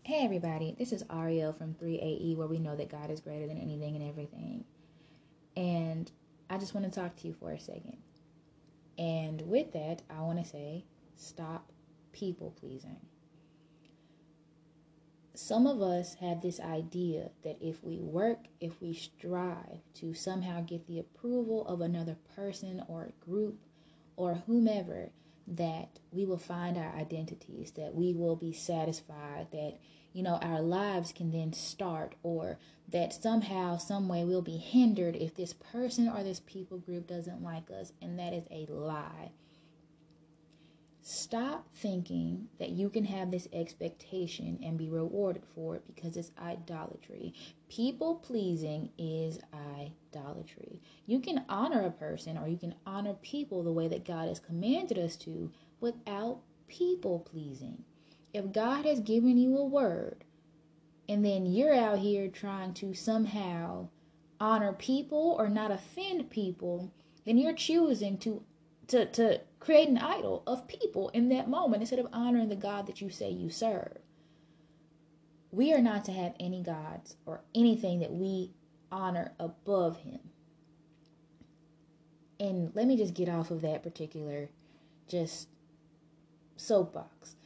Hey everybody, this is Ariel from 3AE, where we know that God is greater than anything and everything. And I just want to talk to you for a second. And with that, I want to say, stop people pleasing. Some of us have this idea that if we work, if we strive to somehow get the approval of another person or group or whomever, that we will find our identities, that we will be satisfied, that our lives can then start, or that somehow, some way we'll be hindered if this person or this people group doesn't like us, and that is a lie. Stop thinking that you can have this expectation and be rewarded for it, because it's idolatry. People pleasing is idolatry. You can honor a person or you can honor people the way that God has commanded us to without people pleasing. If God has given you a word and then you're out here trying to somehow honor people or not offend people, then you're choosing to create an idol of people in that moment instead of honoring the God that you say you serve. We are not to have any gods or anything that we honor above him. And let me just get off of that particular just soapbox.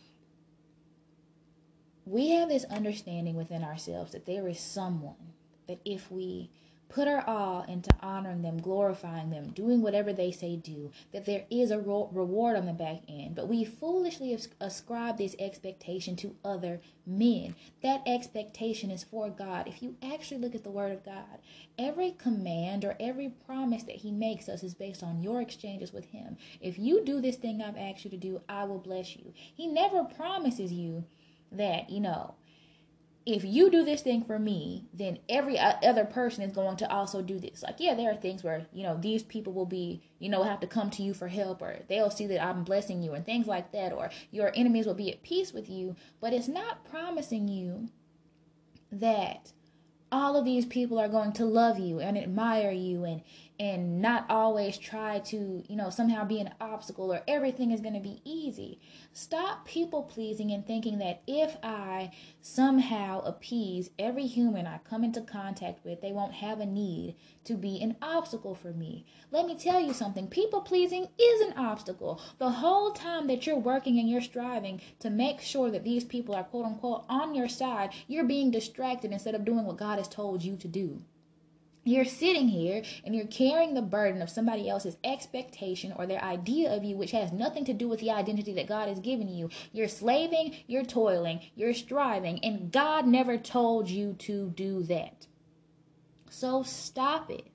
We have this understanding within ourselves that there is someone that if we put our all into honoring them, glorifying them, doing whatever they say do, that there is a reward on the back end. But we foolishly ascribe this expectation to other men. That expectation is for God. If you actually look at the word of God, every command or every promise that he makes us is based on your exchanges with him. If you do this thing I've asked you to do, I will bless you. He never promises you that, if you do this thing for me, then every other person is going to also do this. Like, yeah, there are things where, these people will be, have to come to you for help, or they'll see that I'm blessing you and things like that, or your enemies will be at peace with you. But it's not promising you that all of these people are going to love you and admire you and not always try to, somehow be an obstacle, or everything is going to be easy. Stop people pleasing and thinking that if I somehow appease every human I come into contact with, they won't have a need to be an obstacle for me. Let me tell you something. People pleasing is an obstacle. The whole time that you're working and you're striving to make sure that these people are quote unquote on your side, you're being distracted instead of doing what God has told you to do. You're sitting here and you're carrying the burden of somebody else's expectation or their idea of you, which has nothing to do with the identity that God has given you. You're slaving, you're toiling, you're striving, and God never told you to do that. So stop it.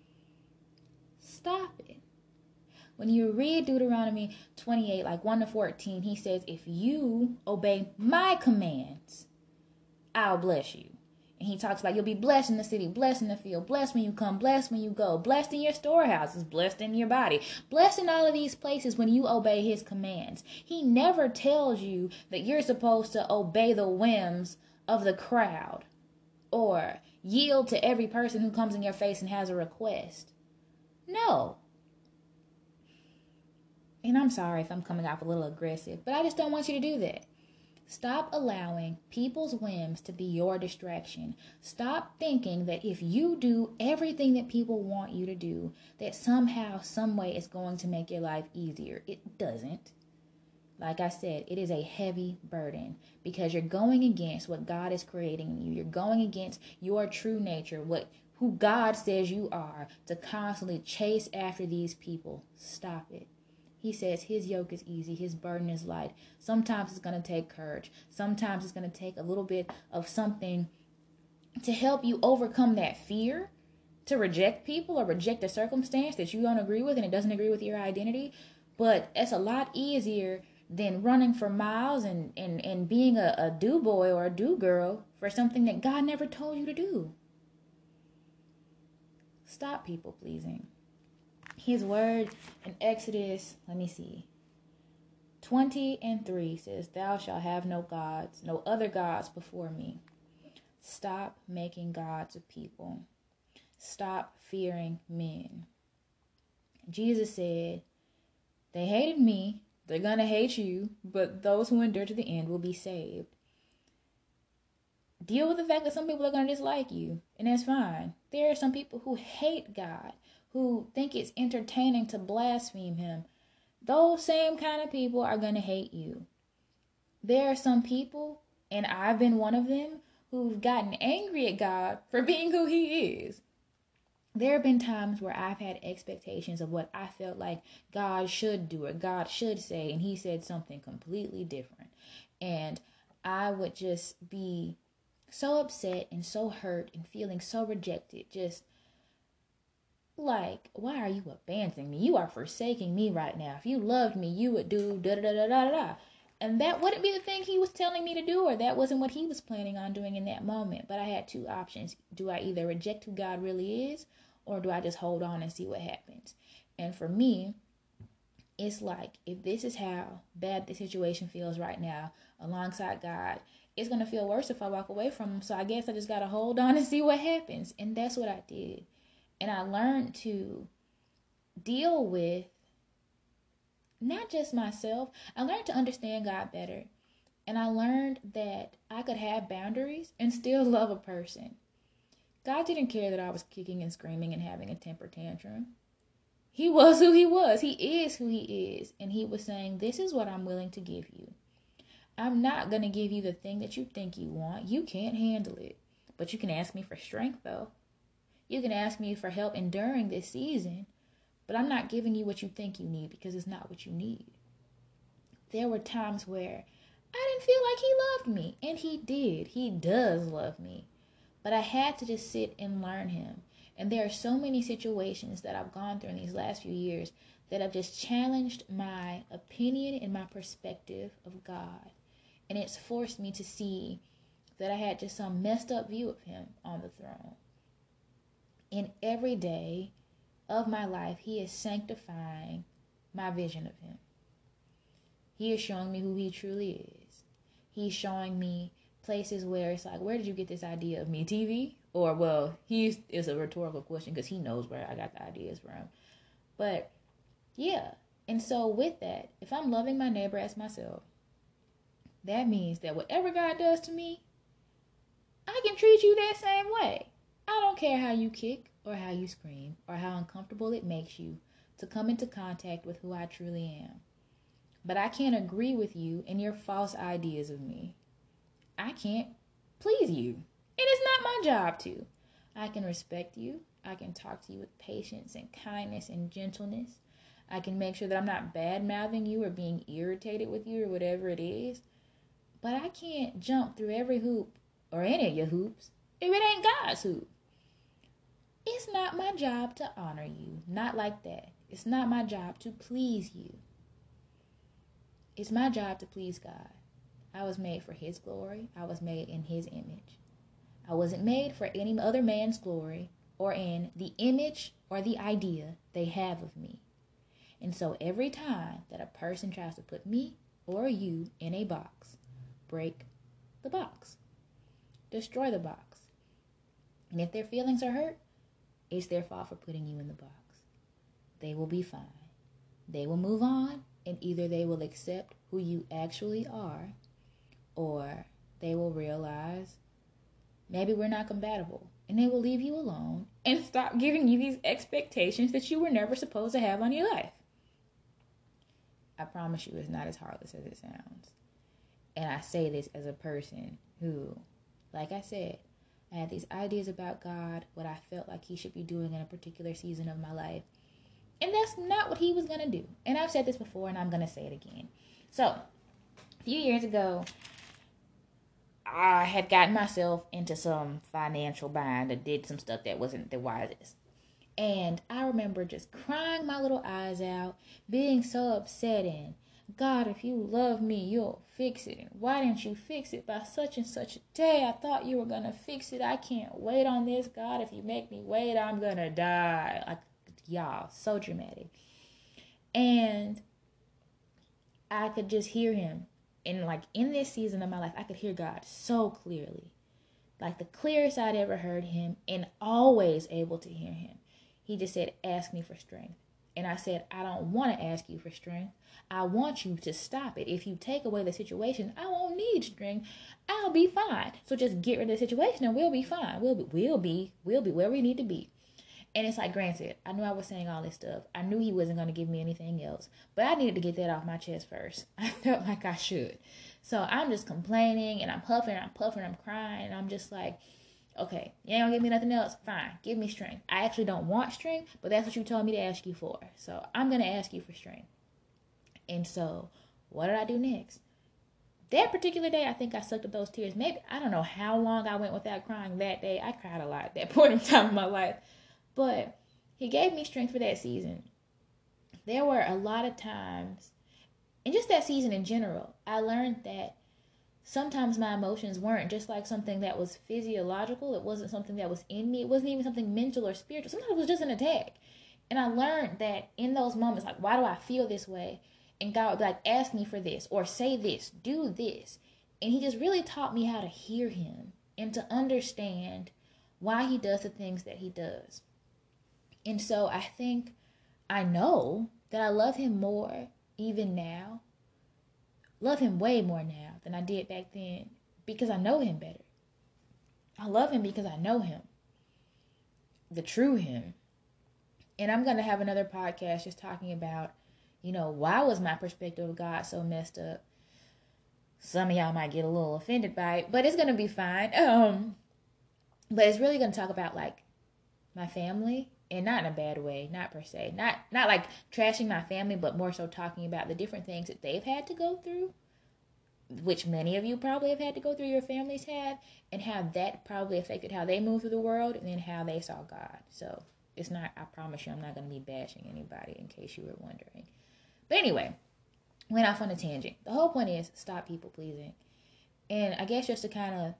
Stop it. When you read Deuteronomy 28, like 1-14, he says, if you obey my commands, I'll bless you. And he talks about you'll be blessed in the city, blessed in the field, blessed when you come, blessed when you go, blessed in your storehouses, blessed in your body, blessed in all of these places when you obey his commands. He never tells you that you're supposed to obey the whims of the crowd or yield to every person who comes in your face and has a request. No. And I'm sorry if I'm coming off a little aggressive, but I just don't want you to do that. Stop allowing people's whims to be your distraction. Stop thinking that if you do everything that people want you to do, that somehow, some way it's going to make your life easier. It doesn't. Like I said, it is a heavy burden because you're going against what God is creating in you. You're going against your true nature, who God says you are, to constantly chase after these people. Stop it. He says his yoke is easy, his burden is light. Sometimes it's going to take courage. Sometimes it's going to take a little bit of something to help you overcome that fear, to reject people or reject a circumstance that you don't agree with and it doesn't agree with your identity. But it's a lot easier than running for miles and being a do-boy or a do-girl for something that God never told you to do. Stop people pleasing. His word in Exodus, 20:3 says, thou shalt have no other gods before me. Stop making gods of people. Stop fearing men. Jesus said, they hated me, they're going to hate you, but those who endure to the end will be saved. Deal with the fact that some people are going to dislike you, and that's fine. There are some people who hate God, who think it's entertaining to blaspheme him. Those same kind of people are going to hate you. There are some people, and I've been one of them, who've gotten angry at God for being who he is. There have been times where I've had expectations of what I felt like God should do or God should say, and he said something completely different. And I would just be so upset and so hurt and feeling so rejected. Just like, why are you abandoning me? You are forsaking me right now. If you loved me, you would do da da da da da da. And that wouldn't be the thing he was telling me to do, or that wasn't what he was planning on doing in that moment. But I had two options. Do I either reject who God really is, or do I just hold on and see what happens? And for me, it's like, if this is how bad the situation feels right now alongside God, it's going to feel worse if I walk away from him. So I guess I just got to hold on and see what happens. And that's what I did. And I learned to deal with not just myself. I learned to understand God better. And I learned that I could have boundaries and still love a person. God didn't care that I was kicking and screaming and having a temper tantrum. He was who he was. He is who he is. And he was saying, this is what I'm willing to give you. I'm not going to give you the thing that you think you want. You can't handle it. But you can ask me for strength, though. You can ask me for help enduring this season. But I'm not giving you what you think you need, because it's not what you need. There were times where I didn't feel like he loved me. And he did. He does love me. But I had to just sit and learn him. And there are so many situations that I've gone through in these last few years that have just challenged my opinion and my perspective of God. And it's forced me to see that I had just some messed up view of him on the throne. And every day of my life, he is sanctifying my vision of him. He is showing me who he truly is. He's showing me places where it's like, where did you get this idea of me? TV? Or, well, it's a rhetorical question because he knows where I got the ideas from. But, yeah. And so with that, if I'm loving my neighbor as myself, that means that whatever God does to me, I can treat you that same way. I don't care how you kick or how you scream or how uncomfortable it makes you to come into contact with who I truly am. But I can't agree with you and your false ideas of me. I can't please you. And it's not my job to. I can respect you. I can talk to you with patience and kindness and gentleness. I can make sure that I'm not bad-mouthing you or being irritated with you or whatever it is. But I can't jump through every hoop or any of your hoops if it ain't God's hoop. It's not my job to honor you. Not like that. It's not my job to please you. It's my job to please God. I was made for his glory. I was made in his image. I wasn't made for any other man's glory or in the image or the idea they have of me. And so every time that a person tries to put me or you in a box, break the box. Destroy the box. And if their feelings are hurt, it's their fault for putting you in the box. They will be fine. They will move on, and either they will accept who you actually are, or they will realize maybe we're not compatible, and they will leave you alone and stop giving you these expectations that you were never supposed to have on your life. I promise you it's not as heartless as it sounds. And I say this as a person who, like I said, I had these ideas about God, what I felt like he should be doing in a particular season of my life. And that's not what he was going to do. And I've said this before, and I'm going to say it again. So, a few years ago, I had gotten myself into some financial bind. I did some stuff that wasn't the wisest. And I remember just crying my little eyes out, being so upset, and God, if you love me, you'll fix it. And why didn't you fix it by such and such a day? I thought you were going to fix it. I can't wait on this. God, if you make me wait, I'm going to die. Like, y'all, so dramatic. And I could just hear him. And like in this season of my life, I could hear God so clearly. Like the clearest I'd ever heard him, and always able to hear him. He just said, ask me for strength. And I said, I don't want to ask you for strength. I want you to stop it. If you take away the situation, I won't need strength. I'll be fine. So just get rid of the situation and we'll be fine. We'll be where we need to be. And it's like, granted, I knew I was saying all this stuff. I knew he wasn't going to give me anything else. But I needed to get that off my chest first. I felt like I should. So I'm just complaining and I'm puffing, I'm crying. And I'm just like, okay, you ain't going to give me nothing else? Fine, give me strength. I actually don't want strength, but that's what you told me to ask you for. So I'm going to ask you for strength. And so what did I do next? That particular day, I think I sucked up those tears. Maybe, I don't know how long I went without crying that day. I cried a lot at that point in time in my life. But he gave me strength for that season. There were a lot of times, and just that season in general, I learned that sometimes my emotions weren't just like something that was physiological. It wasn't something that was in me. It wasn't even something mental or spiritual. Sometimes it was just an attack. And I learned that in those moments, like, why do I feel this way? And God would be like, ask me for this, or say this, do this. And he just really taught me how to hear him and to understand why he does the things that he does. And so I think I know that I love him more even now. Love him way more now than I did back then because I know him better. I love him because I know him. The true him. And I'm going to have another podcast just talking about, why was my perspective of God so messed up? Some of y'all might get a little offended by it, but it's going to be fine. But it's really going to talk about like my family, and not in a bad way, not per se, not like trashing my family, but more so talking about the different things that they've had to go through, which many of you probably have had to go through, your families have, and how that probably affected how they moved through the world and then how they saw God. So it's not, I promise you, I'm not going to be bashing anybody in case you were wondering. But anyway, went off on a tangent. The whole point is stop people pleasing. And I guess just to kind of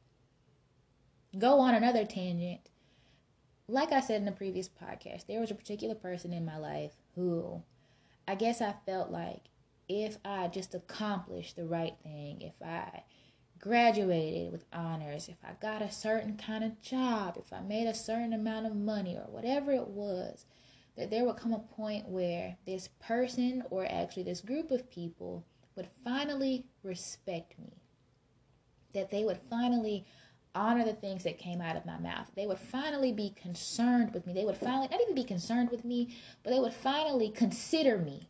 go on another tangent, like I said in the previous podcast, there was a particular person in my life who I guess I felt like if I just accomplished the right thing, if I graduated with honors, if I got a certain kind of job, if I made a certain amount of money or whatever it was, that there would come a point where this person, or actually this group of people, would finally respect me. That they would finally honor the things that came out of my mouth. They would finally be concerned with me. They would finally, not even be concerned with me, but they would finally consider me.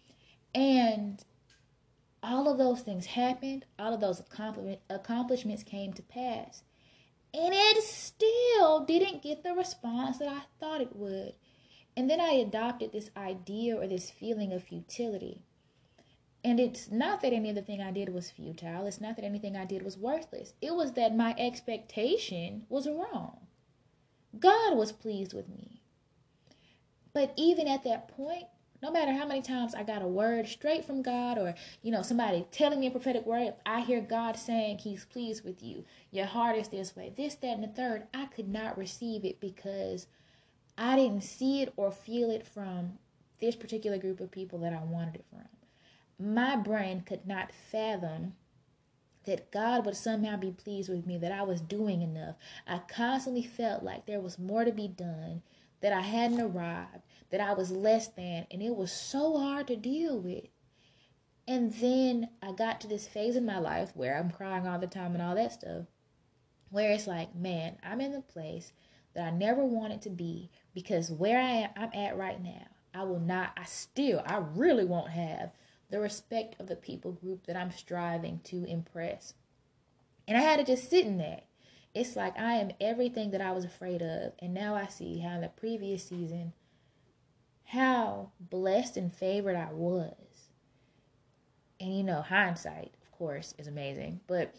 And all of those things happened. All of those accomplishments came to pass. And it still didn't get the response that I thought it would. And then I adopted this idea or this feeling of futility. And it's not that any of the thing I did was futile. It's not that anything I did was worthless. It was that my expectation was wrong. God was pleased with me. But even at that point, no matter how many times I got a word straight from God, or, somebody telling me a prophetic word, I hear God saying he's pleased with you. Your heart is this way, this, that, and the third. I could not receive it because I didn't see it or feel it from this particular group of people that I wanted it from. My brain could not fathom that God would somehow be pleased with me, that I was doing enough. I constantly felt like there was more to be done, that I hadn't arrived, that I was less than, and it was so hard to deal with. And then I got to this phase in my life where I'm crying all the time and all that stuff, where it's like, man, I'm in the place that I never wanted to be, because where I'm at right now, I really won't have the respect of the people group that I'm striving to impress. And I had to just sit in that. It's like I am everything that I was afraid of. And now I see how in the previous season, how blessed and favored I was. And hindsight, of course, is amazing. But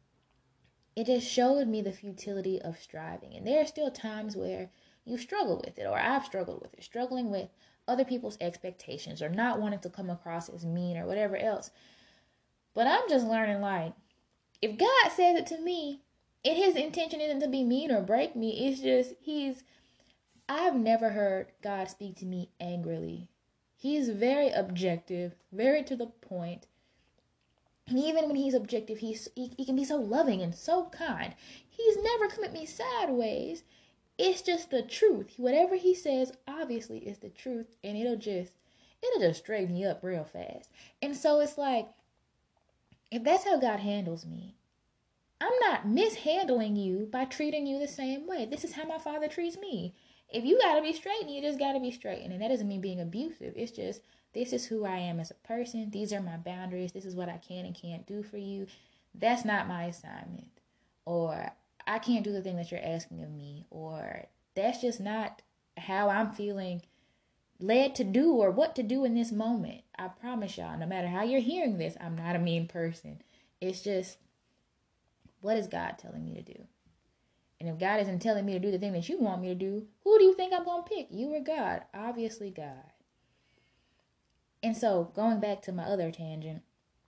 it just showed me the futility of striving. And there are still times where you struggle with it, or I've struggled with it, struggling with other people's expectations, or not wanting to come across as mean or whatever else. But I'm just learning, like, if God says it to me, and his intention isn't to be mean or break me, it's just I've never heard God speak to me angrily. He's very objective, very to the point. And even when he's objective, he can be so loving and so kind. He's never come at me sideways. It's just the truth. Whatever he says, obviously, is the truth, and it'll just straighten you up real fast. And so it's like, if that's how God handles me, I'm not mishandling you by treating you the same way. This is how my Father treats me. If you gotta be straight, you just gotta be straight. And that doesn't mean being abusive. It's just, this is who I am as a person. These are my boundaries. This is what I can and can't do for you. That's not my assignment. Or I can't do the thing that you're asking of me. Or that's just not how I'm feeling led to do or what to do in this moment. I promise y'all, no matter how you're hearing this, I'm not a mean person. It's just, what is God telling me to do? And if God isn't telling me to do the thing that you want me to do, who do you think I'm going to pick? You or God? Obviously God. And so, going back to my other tangent,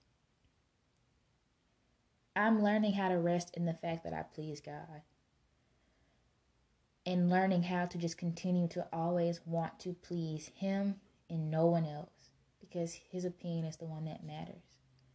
I'm learning how to rest in the fact that I please God. And learning how to just continue to always want to please Him and no one else. Because His opinion is the one that matters.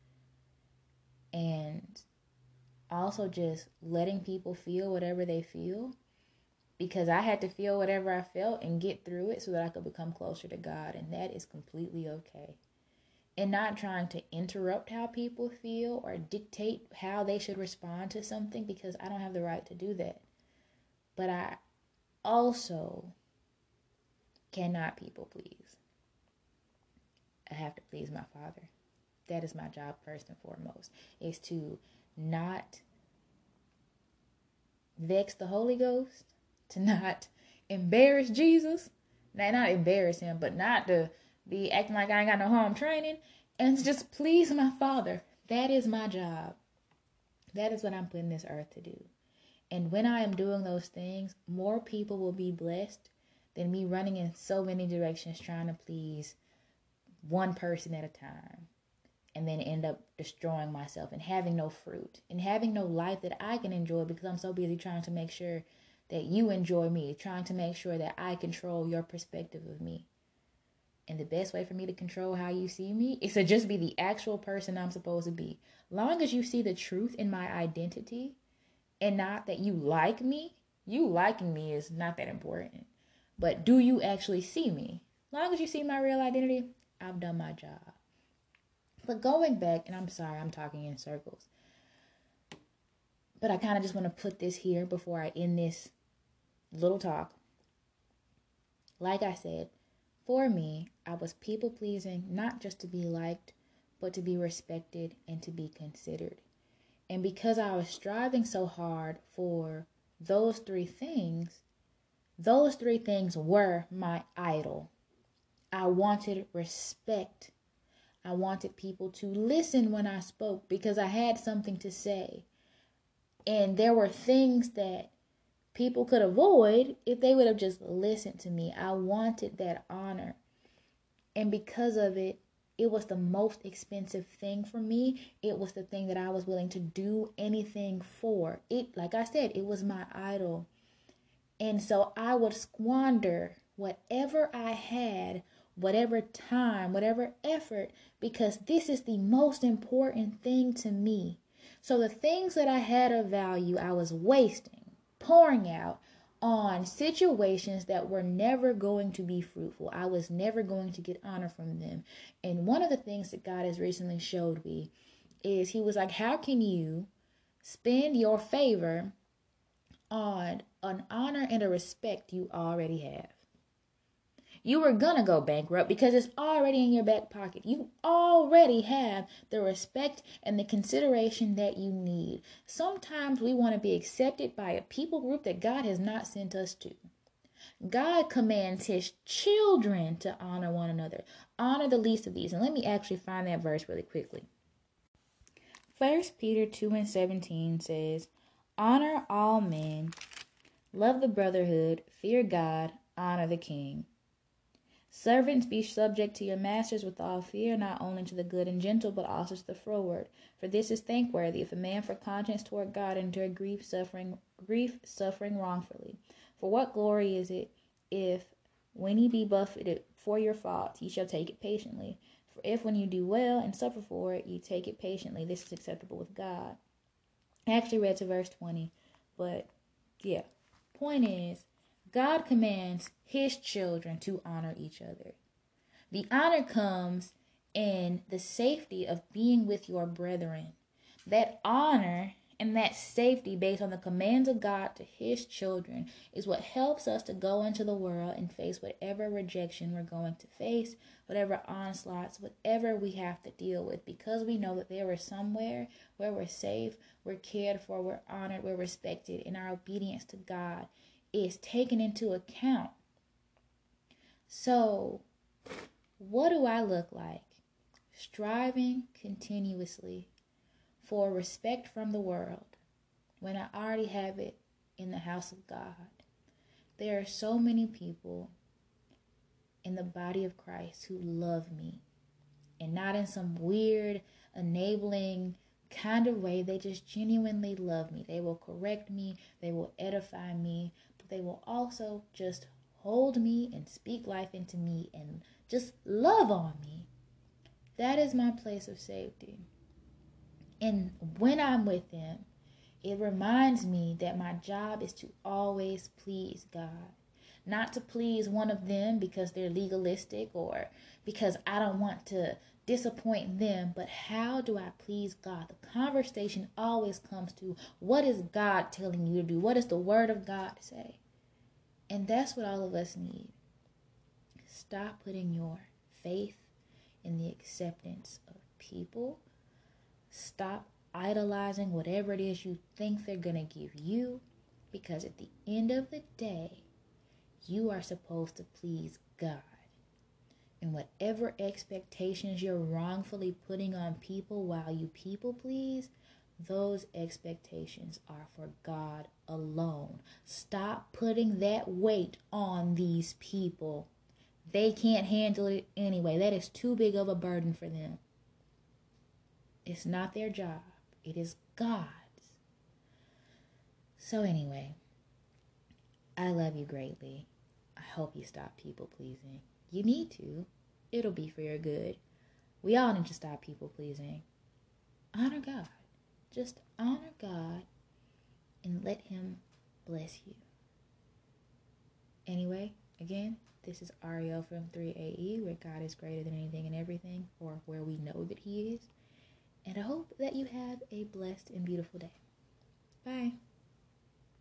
And also just letting people feel whatever they feel, because I had to feel whatever I felt and get through it so that I could become closer to God, and that is completely okay. And not trying to interrupt how people feel or dictate how they should respond to something, because I don't have the right to do that. But I also cannot people please. I have to please my Father. That is my job first and foremost, is to not vex the Holy Ghost, to not embarrass Jesus, not embarrass him, but not to be acting like I ain't got no home training, and to just please my Father. That is my job. That is what I'm put in this earth to do. And when I am doing those things, more people will be blessed than me running in so many directions trying to please one person at a time, and then end up destroying myself and having no fruit and having no life that I can enjoy, because I'm so busy trying to make sure that you enjoy me, trying to make sure that I control your perspective of me. And the best way for me to control how you see me is to just be the actual person I'm supposed to be. Long as you see the truth in my identity and not that you like me, you liking me is not that important. But do you actually see me? Long as you see my real identity, I've done my job. But going back, and I'm sorry, I'm talking in circles, but I kind of just want to put this here before I end this little talk. Like I said, for me, I was people pleasing, not just to be liked, but to be respected and to be considered. And because I was striving so hard for those three things were my idol. I wanted respect. I wanted people to listen when I spoke because I had something to say. And there were things that people could avoid if they would have just listened to me. I wanted that honor. And because of it, it was the most expensive thing for me. It was the thing that I was willing to do anything for. It, like I said, it was my idol. And so I would squander whatever I had, whatever time, whatever effort, because this is the most important thing to me. So the things that I had of value, I was wasting, pouring out on situations that were never going to be fruitful. I was never going to get honor from them. And one of the things that God has recently showed me is He was like, how can you spend your favor on an honor and a respect you already have? You were gonna go bankrupt because it's already in your back pocket. You already have the respect and the consideration that you need. Sometimes we want to be accepted by a people group that God has not sent us to. God commands His children to honor one another. Honor the least of these. And let me actually find that verse really quickly. 1 Peter 2:17 says, honor all men, love the brotherhood, fear God, honor the king. Servants, be subject to your masters with all fear, not only to the good and gentle, but also to the froward. For this is thankworthy, if a man for conscience toward God endure grief suffering wrongfully. For what glory is it, if when ye be buffeted for your faults, ye shall take it patiently? For if when you do well and suffer for it, ye take it patiently, this is acceptable with God. I actually read to verse 20, but yeah. Point is, God commands his children to honor each other. The honor comes in the safety of being with your brethren. That honor and that safety based on the commands of God to his children is what helps us to go into the world and face whatever rejection we're going to face, whatever onslaughts, whatever we have to deal with, because we know that there is somewhere where we're safe, we're cared for, we're honored, we're respected, and our obedience to God is taken into account. So, what do I look like? Striving continuously for respect from the world when I already have it in the house of God. There are so many people in the body of Christ who love me, and not in some weird, enabling kind of way. They just genuinely love me. They will correct me, they will edify me, but they will also just hold me and speak life into me and just love on me. That is my place of safety. And when I'm with them, it reminds me that my job is to always please God. Not to please one of them because they're legalistic or because I don't want to disappoint them, but how do I please God? The conversation always comes to, what is God telling you to do? What does the word of God say? And that's what all of us need. Stop putting your faith in the acceptance of people. Stop idolizing whatever it is you think they're going to give you, because at the end of the day, you are supposed to please God. And whatever expectations you're wrongfully putting on people while you people please, those expectations are for God alone. Stop putting that weight on these people. They can't handle it anyway. That is too big of a burden for them. It's not their job. It is God's. So anyway, I love you greatly. I hope you stop people pleasing. You need to. It'll be for your good. We all need to stop people pleasing. Honor God. Just honor God and let him bless you. Anyway, again, this is Ariel from 3AE, where God is greater than anything and everything, or where we know that he is. And I hope that you have a blessed and beautiful day. Bye.